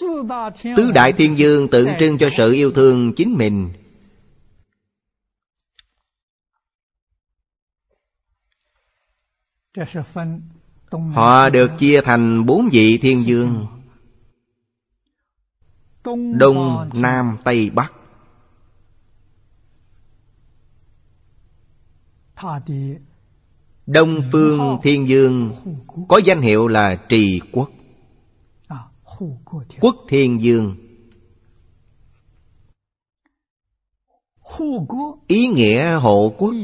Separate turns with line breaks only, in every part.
Tứ đại thiên vương tượng trưng cho sự yêu thương chính mình. Họ được chia thành 4 vị thiên vương: Đông, Nam, Tây, Bắc. Đông phương thiên vương có danh hiệu là Trì Quốc, Quốc thiên vương. Ý nghĩa hộ quốc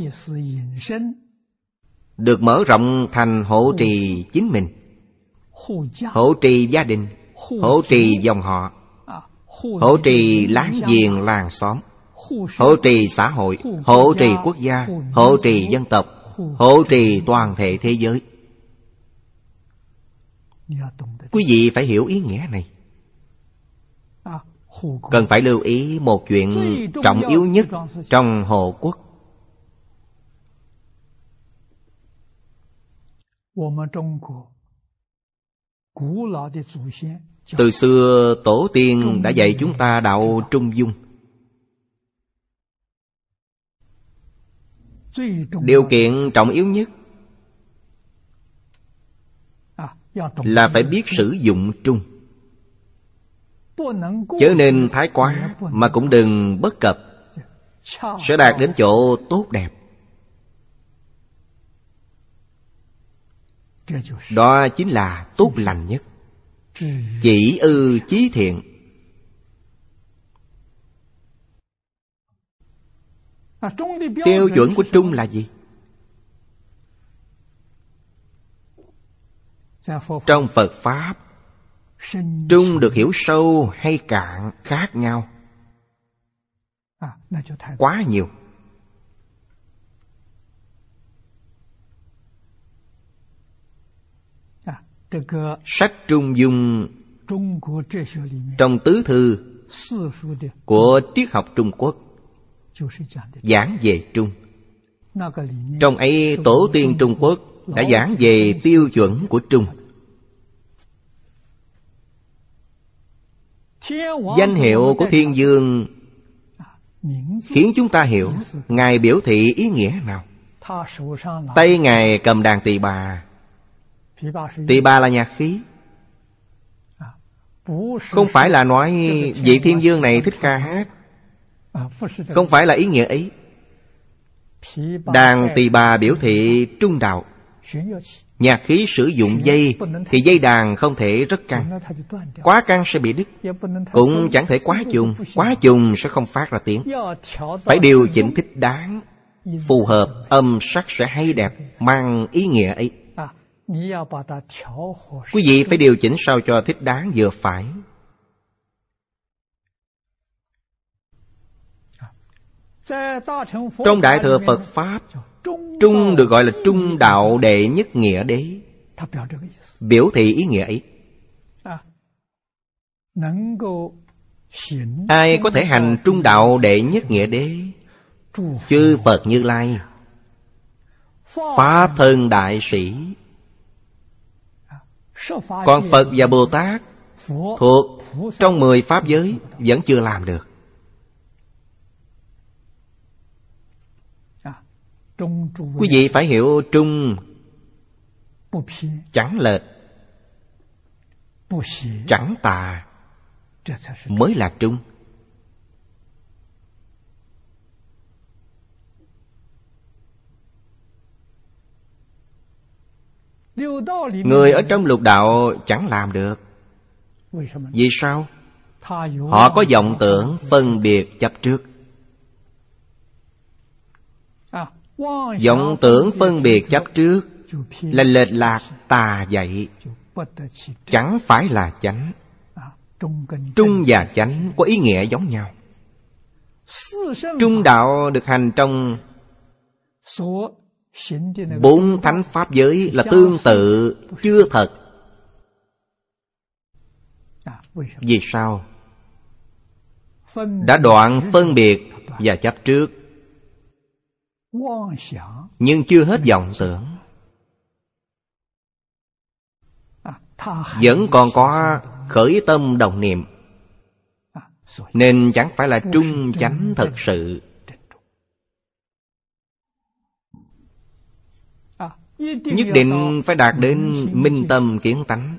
được mở rộng thành hộ trì chính mình, hộ trì gia đình, hộ trì dòng họ, hộ trì láng giềng làng xóm, hộ trì xã hội, hộ trì quốc gia, hộ trì dân tộc, hộ trì toàn thể thế giới. Quý vị phải hiểu ý nghĩa này. Cần phải lưu ý một chuyện trọng yếu nhất trong hộ quốc. Từ xưa tổ tiên đã dạy chúng ta đạo trung dung. Điều kiện trọng yếu nhất là phải biết sử dụng trung. Chớ nên thái quá, mà cũng đừng bất cập, sẽ đạt đến chỗ tốt đẹp. Đó chính là tốt lành nhất, chỉ ư chí thiện. Tiêu chuẩn của trung là gì? Trong Phật Pháp, trung được hiểu sâu hay cạn khác nhau, quá nhiều. Sách Trung Dung trong tứ thư của triết học Trung Quốc giảng về trung. Trong ấy tổ tiên Trung Quốc đã giảng về tiêu chuẩn của trung. Danh hiệu của thiên vương khiến chúng ta hiểu Ngài biểu thị ý nghĩa nào. Tay Ngài cầm đàn tỳ bà. Tỳ bà là nhạc khí. Không phải là nói vị thiên vương này thích ca hát, không phải là ý nghĩa ấy. Đàn tỳ bà biểu thị trung đạo. Nhạc khí sử dụng dây thì dây đàn không thể rất căng, quá căng sẽ bị đứt. Cũng chẳng thể quá trùng, quá trùng sẽ không phát ra tiếng. Phải điều chỉnh thích đáng, phù hợp, âm sắc sẽ hay đẹp, mang ý nghĩa ấy. Quý vị phải điều chỉnh sao cho thích đáng vừa phải. Trong Đại Thừa Phật Pháp, trung được gọi là trung đạo đệ nhất nghĩa đế, biểu thị ý nghĩa ấy. Ai có thể hành trung đạo đệ nhất nghĩa đế? Chư Phật Như Lai, Pháp Thân Đại Sĩ. Còn Phật và Bồ Tát thuộc trong 10 pháp giới vẫn chưa làm được. Quý vị phải hiểu trung chẳng lệch, chẳng tà mới là trung. Người ở trong lục đạo chẳng làm được. Vì sao? Họ có vọng tưởng phân biệt chấp trước. Vọng tưởng phân biệt chấp trước là lệch lạc tà dạy, chẳng phải là chánh. Trung và chánh có ý nghĩa giống nhau. Trung đạo được hành trong 4 thánh pháp giới là tương tự, chưa thật. Vì sao? Đã đoạn phân biệt và chấp trước, nhưng chưa hết vọng tưởng. Vẫn còn có khởi tâm đồng niệm, nên chẳng phải là trung chánh thật sự. Nhất định phải đạt đến minh tâm kiến tánh.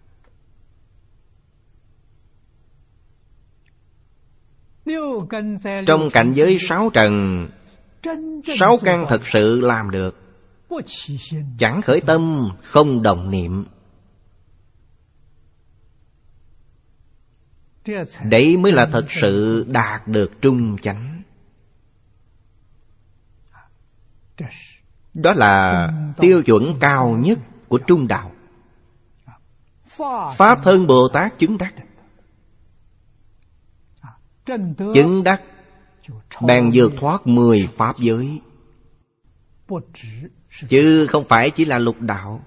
Trong cảnh giới sáu trần, sáu căn thật sự làm được, chẳng khởi tâm, không động niệm. Đấy mới là thật sự đạt được trung chánh. Đó là tiêu chuẩn cao nhất của trung đạo. Pháp thân Bồ Tát chứng đắc. Chứng đắc bèn vượt thoát 10 pháp giới, chứ không phải chỉ là lục đạo.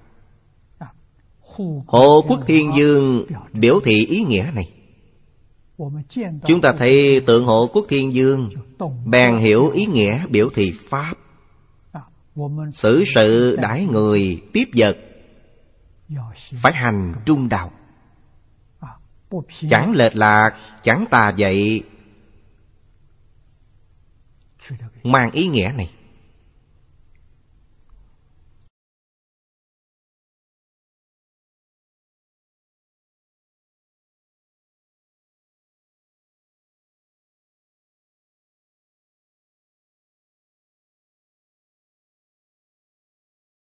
Hộ Quốc Thiên Dương biểu thị ý nghĩa này. Chúng ta thấy tượng Hộ Quốc Thiên Dương, bèn hiểu ý nghĩa biểu thị pháp. Xử sự đãi người tiếp vật, phải hành trung đạo, chẳng lệch lạc, chẳng tà dậy. Mang ý nghĩa này.